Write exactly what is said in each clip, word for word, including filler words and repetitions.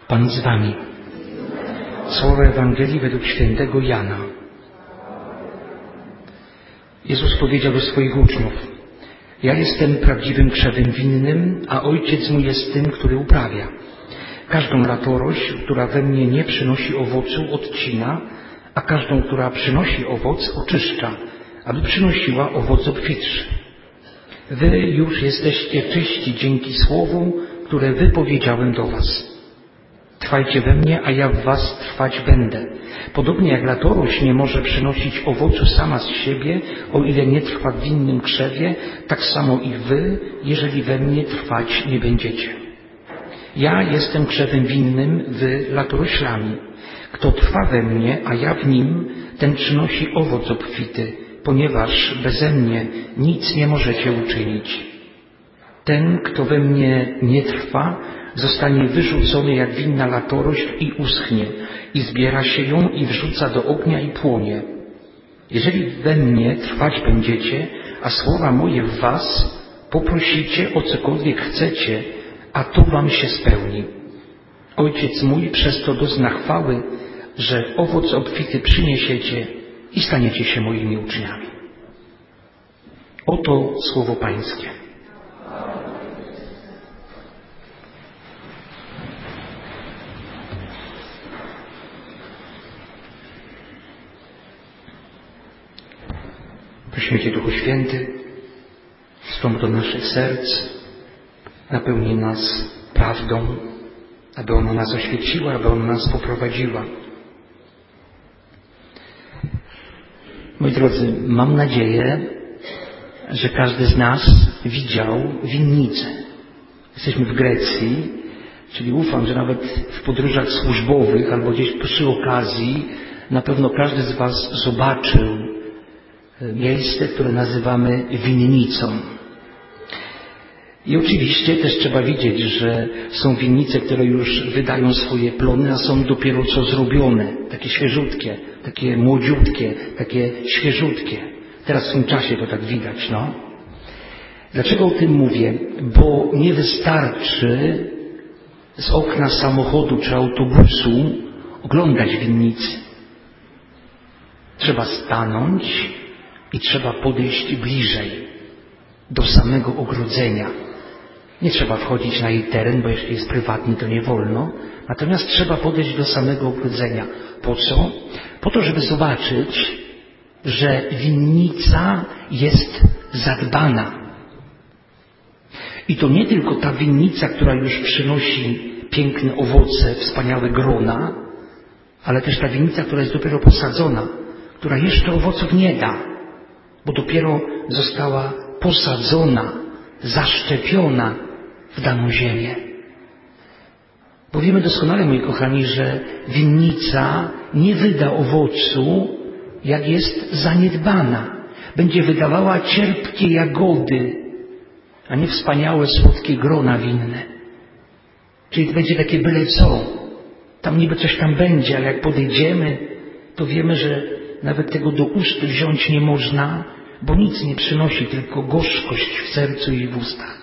Pan z wami. Słowo Ewangelii według świętego Jana. Jezus powiedział do swoich uczniów: ja jestem prawdziwym krzewem winnym, a Ojciec mój jest tym, który uprawia. Każdą latorość, która we mnie nie przynosi owocu, odcina, a każdą, która przynosi owoc, oczyszcza, aby przynosiła owoc obfitszy. Wy już jesteście czyści dzięki słowu, które wypowiedziałem do was. Trwajcie we mnie, a ja w was trwać będę. Podobnie jak latorość nie może przynosić owocu sama z siebie, o ile nie trwa w winnym krzewie, tak samo i wy, jeżeli we mnie trwać nie będziecie. Ja jestem krzewem winnym, wy latoroślami. Kto trwa we mnie, a ja w nim, ten przynosi owoc obfity, ponieważ beze mnie nic nie możecie uczynić. Ten, kto we mnie nie trwa, zostanie wyrzucony jak winna latorość i uschnie, i zbiera się ją i wrzuca do ognia i płonie. Jeżeli we mnie trwać będziecie, a słowa moje w was, poprosicie o cokolwiek chcecie, a to wam się spełni. Ojciec mój przez to dozna chwały, że owoc obfity przyniesiecie i staniecie się moimi uczniami. Oto słowo Pańskie. Prosimy Cię, Duchu Święty, wstąp do naszych serc, napełnij nas prawdą, aby ona nas oświeciła, aby ona nas poprowadziła. Moi drodzy, mam nadzieję, że każdy z nas widział winnicę. Jesteśmy w Grecji, czyli ufam, że nawet w podróżach służbowych albo gdzieś przy okazji na pewno każdy z was zobaczył miejsce, które nazywamy winnicą. I oczywiście też trzeba wiedzieć, że są winnice, które już wydają swoje plony, a są dopiero co zrobione. Takie świeżutkie, takie młodziutkie, takie świeżutkie. Teraz w tym czasie to tak widać, no. Dlaczego o tym mówię? Bo nie wystarczy z okna samochodu czy autobusu oglądać winnicy. Trzeba stanąć i trzeba podejść bliżej, do samego ogrodzenia. Nie trzeba wchodzić na jej teren, bo jeśli jest prywatny, to nie wolno. Natomiast trzeba podejść do samego ogrodzenia. Po co? Po to, żeby zobaczyć, że winnica jest zadbana. I to nie tylko ta winnica, która już przynosi piękne owoce, wspaniałe grona, ale też ta winnica, która jest dopiero posadzona, która jeszcze owoców nie da, bo dopiero została posadzona, zaszczepiona w daną ziemię. Bo wiemy doskonale, moi kochani, że winnica nie wyda owocu, jak jest zaniedbana. Będzie wydawała cierpkie jagody, a nie wspaniałe, słodkie grona winne. Czyli to będzie takie byle co. Tam niby coś tam będzie, ale jak podejdziemy, to wiemy, że nawet tego do ust wziąć nie można, bo nic nie przynosi, tylko gorzkość w sercu i w ustach.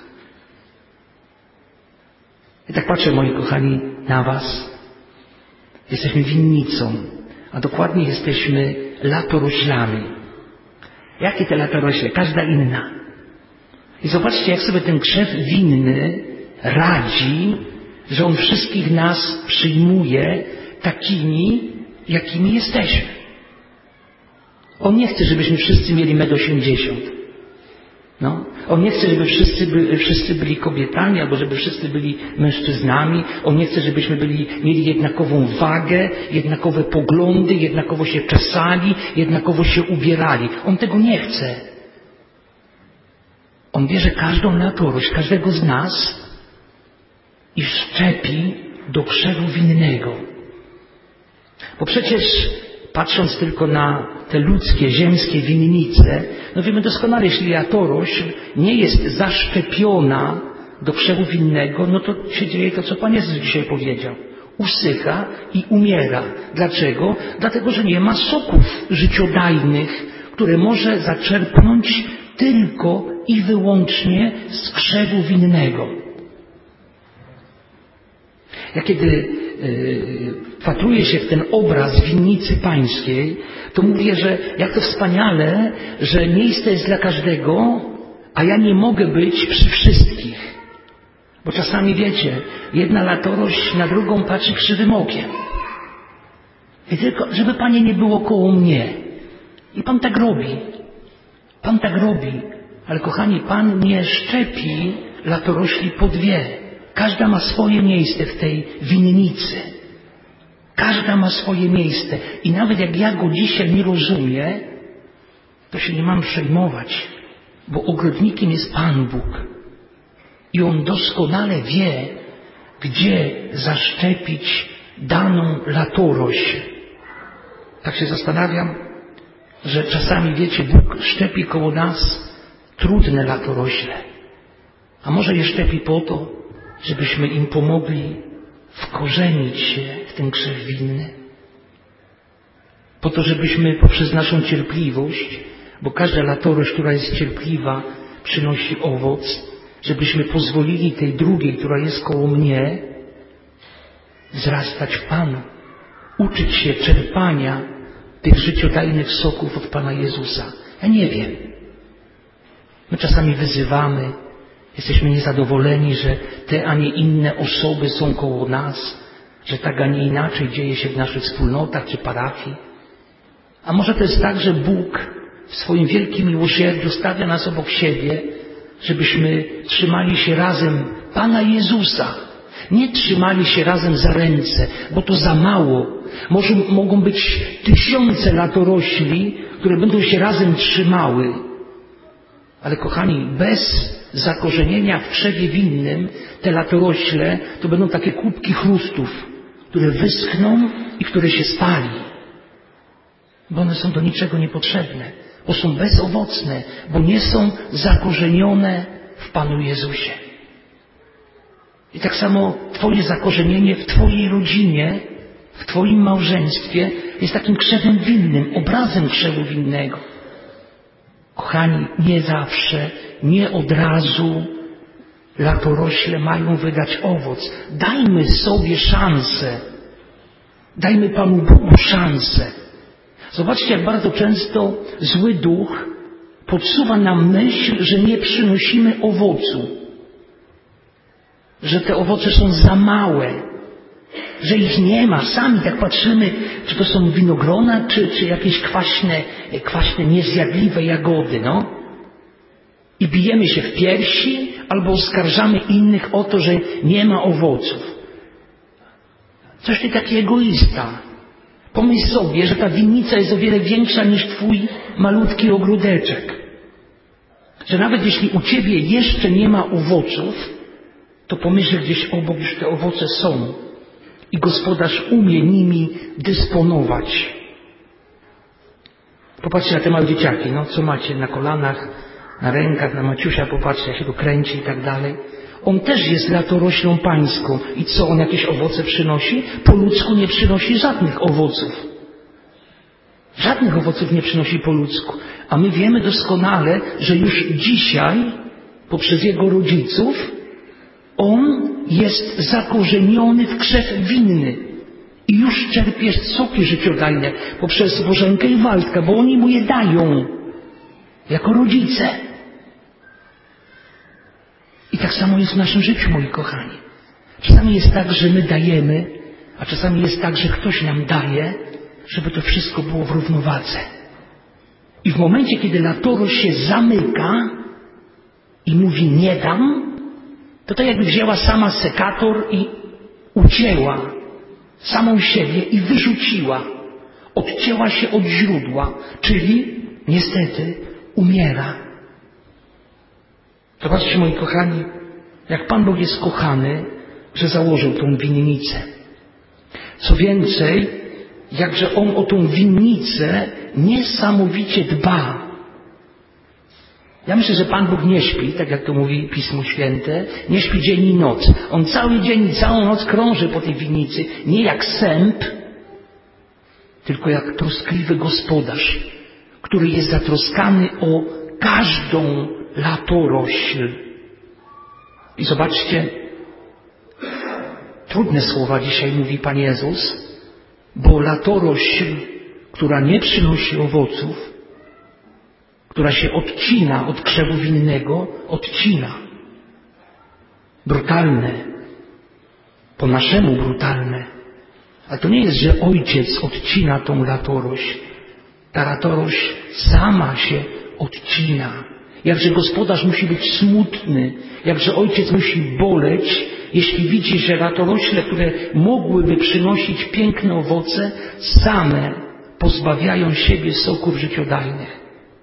I tak patrzę, moi kochani, na was. Jesteśmy winnicą, a dokładnie jesteśmy latoroślami. Jakie te latorośle? Każda inna. I zobaczcie, jak sobie ten krzew winny radzi, że on wszystkich nas przyjmuje takimi, jakimi jesteśmy. On nie chce, żebyśmy wszyscy mieli metr osiemdziesiąt. No. On nie chce, żeby wszyscy, by, wszyscy byli kobietami, albo żeby wszyscy byli mężczyznami. On nie chce, żebyśmy byli, mieli jednakową wagę, jednakowe poglądy, jednakowo się czesali, jednakowo się ubierali. On tego nie chce. On bierze każdą latorość, każdego z nas i szczepi do krzewu winnego. Bo przecież patrząc tylko na te ludzkie, ziemskie winnice, no wiemy doskonale, jeśli latorośl nie jest zaszczepiona do krzewu winnego, no to się dzieje to, co Pan Jezus dzisiaj powiedział. Usycha i umiera. Dlaczego? Dlatego, że nie ma soków życiodajnych, które może zaczerpnąć tylko i wyłącznie z krzewu winnego. Ja kiedy yy, wpatruję się w ten obraz winnicy pańskiej, to mówię, że jak to wspaniale, że miejsce jest dla każdego, a ja nie mogę być przy wszystkich. Bo czasami wiecie, jedna latorość na drugą patrzy krzywym okiem. I tylko, żeby Panie nie było koło mnie. I Pan tak robi. Pan tak robi. Ale kochani, Pan nie szczepi latorośli po dwie. Każda ma swoje miejsce w tej winnicy. Każda ma swoje miejsce. I nawet jak ja go dzisiaj nie rozumiem, to się nie mam przejmować. Bo ogrodnikiem jest Pan Bóg. I On doskonale wie, gdzie zaszczepić daną latorośl. Tak się zastanawiam, że czasami, wiecie, Bóg szczepi koło nas trudne latorośle. A może je szczepi po to, żebyśmy im pomogli wkorzenić się w ten grzech winny. Po to, żebyśmy poprzez naszą cierpliwość, bo każda latorośl, która jest cierpliwa, przynosi owoc, żebyśmy pozwolili tej drugiej, która jest koło mnie, wzrastać w Panu, uczyć się czerpania tych życiodajnych soków od Pana Jezusa. Ja nie wiem. My czasami wyzywamy, jesteśmy niezadowoleni, że te, a nie inne osoby są koło nas, że tak, a nie inaczej dzieje się w naszych wspólnotach czy parafii. A może to jest tak, że Bóg w swoim wielkim miłosierdziu stawia nas obok siebie, żebyśmy trzymali się razem Pana Jezusa. Nie trzymali się razem za ręce, bo to za mało. Może mogą być tysiące latorośli, które będą się razem trzymały. Ale kochani, bez zakorzenienia w krzewie winnym te latorośle to będą takie kubki chrustów, które wyschną i które się spali. Bo one są do niczego niepotrzebne, bo są bezowocne, bo nie są zakorzenione w Panu Jezusie. I tak samo Twoje zakorzenienie w Twojej rodzinie, w Twoim małżeństwie jest takim krzewem winnym, obrazem krzewu winnego. Kochani, nie zawsze, nie od razu latorośle mają wydać owoc. Dajmy sobie szansę. Dajmy Panu Bogu szansę. Zobaczcie, jak bardzo często zły duch podsuwa nam myśl, że nie przynosimy owocu. Że te owoce są za małe. Że ich nie ma. Sami tak patrzymy, czy to są winogrona, czy, czy jakieś kwaśne, kwaśne, niezjadliwe jagody, no. I bijemy się w piersi, albo oskarżamy innych o to, że nie ma owoców. Coś ty taki egoista. Pomyśl sobie, że ta winnica jest o wiele większa niż twój malutki ogródeczek. Że nawet jeśli u ciebie jeszcze nie ma owoców, to pomyśl, że gdzieś obok już te owoce są. I gospodarz umie nimi dysponować. Popatrzcie na te małe dzieciaki, no co macie na kolanach, na rękach, na Maciusia, popatrzcie, jak się go kręci i tak dalej. On też jest latoroślą pańską. I co, on jakieś owoce przynosi? Po ludzku nie przynosi żadnych owoców. Żadnych owoców nie przynosi po ludzku. A my wiemy doskonale, że już dzisiaj, poprzez jego rodziców, on jest zakorzeniony w krzew winny. I już czerpie soki życiodajne poprzez Bożenkę i Waldka, bo oni mu je dają. Jako rodzice. I tak samo jest w naszym życiu, moi kochani. Czasami jest tak, że my dajemy, a czasami jest tak, że ktoś nam daje, żeby to wszystko było w równowadze. I w momencie, kiedy latorośl się zamyka i mówi nie dam, to tak jakby wzięła sama sekator i ucięła samą siebie i wyrzuciła. Odcięła się od źródła, czyli niestety umiera. Zobaczcie, moi kochani, jak Pan Bóg jest kochany, że założył tą winnicę. Co więcej, jakże On o tą winnicę niesamowicie dba. Ja myślę, że Pan Bóg nie śpi, tak jak to mówi Pismo Święte, nie śpi dzień i noc. On cały dzień i całą noc krąży po tej winnicy, nie jak sęp, tylko jak troskliwy gospodarz, który jest zatroskany o każdą latorośl. I zobaczcie, trudne słowa dzisiaj mówi Pan Jezus, bo latorośl, która nie przynosi owoców, która się odcina od krzewu winnego, odcina. Brutalne. Po naszemu brutalne. A to nie jest, że ojciec odcina tą latorośl. Ta latorośl sama się odcina. Jakże gospodarz musi być smutny, jakże ojciec musi boleć, jeśli widzi, że latorośle, które mogłyby przynosić piękne owoce, same pozbawiają siebie soków życiodajnych.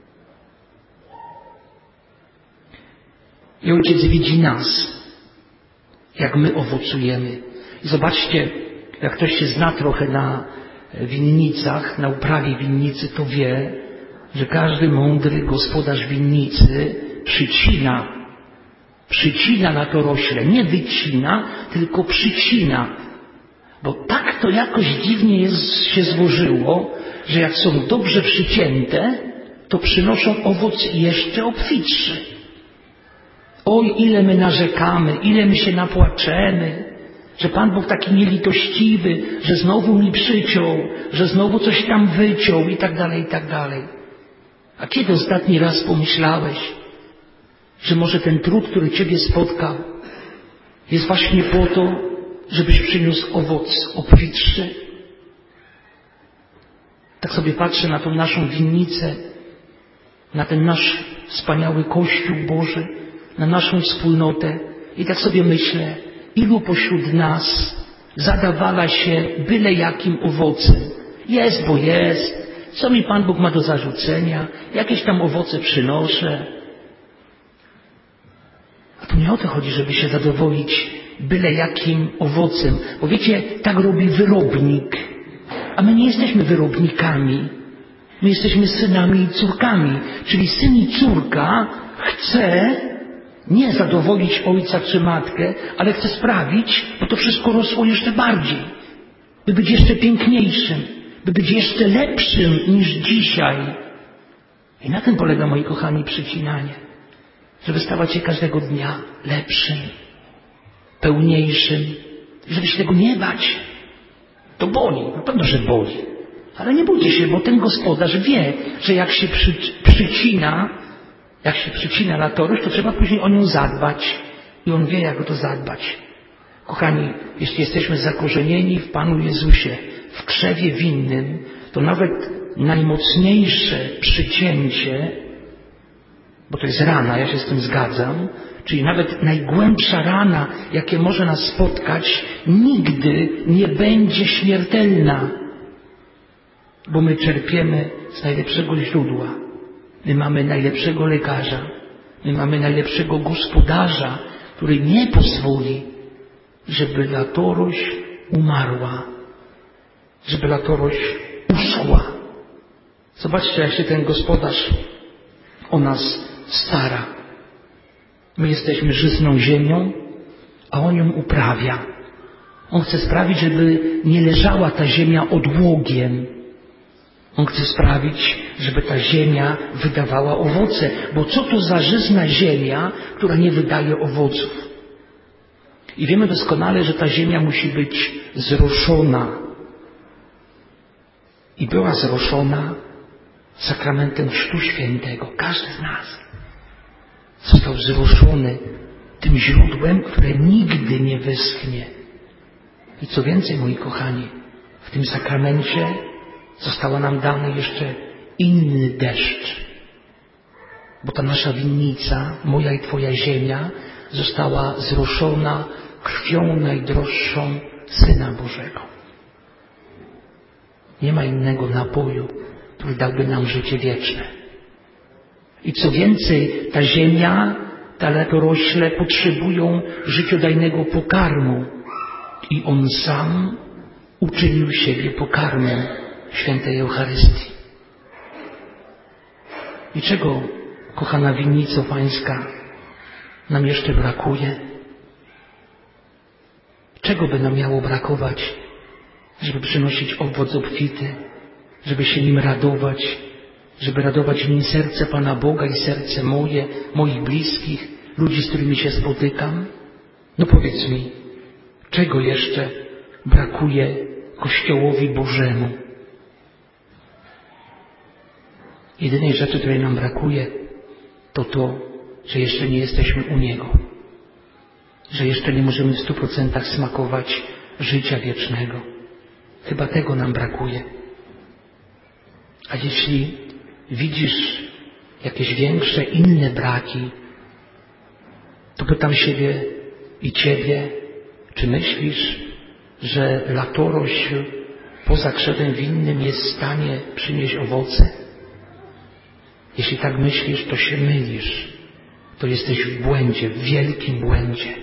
I ojciec widzi nas, jak my owocujemy. I zobaczcie, jak ktoś się zna trochę na winnicach, na uprawie winnicy, to wie, że każdy mądry gospodarz winnicy przycina, przycina latorośle, nie wycina, tylko przycina. Bo tak to jakoś dziwnie jest, się złożyło, że jak są dobrze przycięte, to przynoszą owoc jeszcze obfitszy. Oj, ile my narzekamy, ile my się napłaczemy, że Pan Bóg taki nielitościwy, że znowu mi przyciął, że znowu coś tam wyciął i tak dalej, i tak dalej. A kiedy ostatni raz pomyślałeś, że może ten trud, który Ciebie spotkał, jest właśnie po to, żebyś przyniósł owoc obfitszy? Tak sobie patrzę na tą naszą winnicę, na ten nasz wspaniały Kościół Boży, na naszą wspólnotę i tak sobie myślę, ilu pośród nas zadawala się byle jakim owocem. Jest, bo jest. Co mi Pan Bóg ma do zarzucenia? Jakieś tam owoce przynoszę. A tu nie o to chodzi, żeby się zadowolić byle jakim owocem. Bo wiecie, tak robi wyrobnik. A my nie jesteśmy wyrobnikami. My jesteśmy synami i córkami. Czyli syn i córka chce nie zadowolić ojca czy matkę, ale chce sprawić, by to wszystko rosło jeszcze bardziej. By być jeszcze piękniejszym. By być jeszcze lepszym niż dzisiaj. I na tym polega, moi kochani, przycinanie. Żeby stawać się każdego dnia lepszym, pełniejszym. I żeby się tego nie bać. To boli, na pewno, że boli. Ale nie bójcie się, bo ten gospodarz wie, że jak się przy, przycina, jak się przycina latorośl, to trzeba później o nią zadbać. I on wie, jak o to zadbać. Kochani, jeśli jesteśmy zakorzenieni w Panu Jezusie, w krzewie winnym, to nawet najmocniejsze przycięcie, bo to jest rana, ja się z tym zgadzam, czyli nawet najgłębsza rana, jakie może nas spotkać, nigdy nie będzie śmiertelna, bo my czerpiemy z najlepszego źródła. My mamy najlepszego lekarza, my mamy najlepszego gospodarza, który nie pozwoli, żeby latorośl umarła, żeby latorośl uschła. Zobaczcie, jak się ten gospodarz o nas stara. My jesteśmy żyzną ziemią, a on ją uprawia. On chce sprawić, żeby nie leżała ta ziemia odłogiem. On chce sprawić, żeby ta ziemia wydawała owoce. Bo co to za żyzna ziemia, która nie wydaje owoców? I wiemy doskonale, że ta ziemia musi być zroszona. I była zroszona sakramentem Chrztu Świętego. Każdy z nas został wzruszony tym źródłem, które nigdy nie wyschnie. I co więcej, moi kochani, w tym sakramencie została nam dany jeszcze inny deszcz. Bo ta nasza winnica, moja i Twoja ziemia, została zroszona krwią najdroższą Syna Bożego. Nie ma innego napoju, który dałby nam życie wieczne. I co więcej, ta ziemia, te latorośle potrzebują życiodajnego pokarmu. I On sam uczynił siebie pokarmem świętej Eucharystii. I czego, kochana winnico Pańska, nam jeszcze brakuje? Czego by nam miało brakować, żeby przynosić owoc obfity, żeby się nim radować, żeby radować nim serce Pana Boga i serce moje, moich bliskich, ludzi, z którymi się spotykam? No powiedz mi, Czego jeszcze brakuje Kościołowi Bożemu? Jedynej rzeczy, której nam brakuje, to to, że jeszcze nie jesteśmy u Niego. Że jeszcze nie możemy w stu procentach smakować życia wiecznego. Chyba tego nam brakuje. A jeśli widzisz jakieś większe, inne braki, to pytam siebie i Ciebie, czy myślisz, że latorość poza krzewem winnym jest w stanie przynieść owoce? Jeśli tak myślisz, to się mylisz. To jesteś w błędzie, w wielkim błędzie.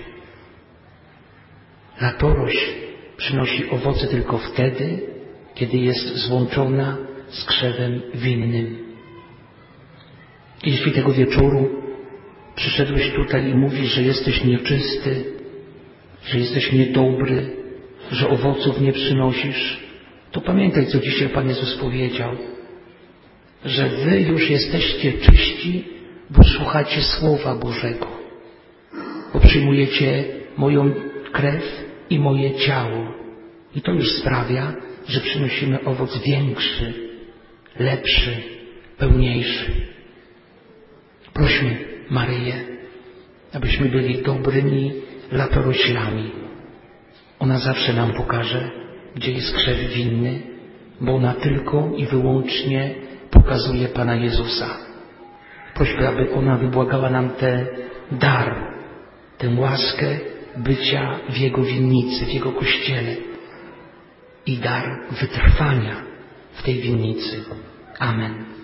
Latorość przynosi owoce tylko wtedy, kiedy jest złączona z krzewem winnym. Jeśli tego wieczoru przyszedłeś tutaj i mówisz, że jesteś nieczysty, że jesteś niedobry, że owoców nie przynosisz, to pamiętaj, co dzisiaj Pan Jezus powiedział, że wy już jesteście czyści, bo słuchacie Słowa Bożego, bo przyjmujecie moją krew i moje ciało. I to już sprawia, że przynosimy owoc większy, lepszy, pełniejszy. Prośmy Maryję, abyśmy byli dobrymi latoroślami. Ona zawsze nam pokaże, gdzie jest krzew winny, bo ona tylko i wyłącznie pokazuje Pana Jezusa. Prośmy, aby ona wybłagała nam ten dar, tę łaskę bycia w Jego winnicy, w Jego Kościele i dar wytrwania w tej winnicy. Amen.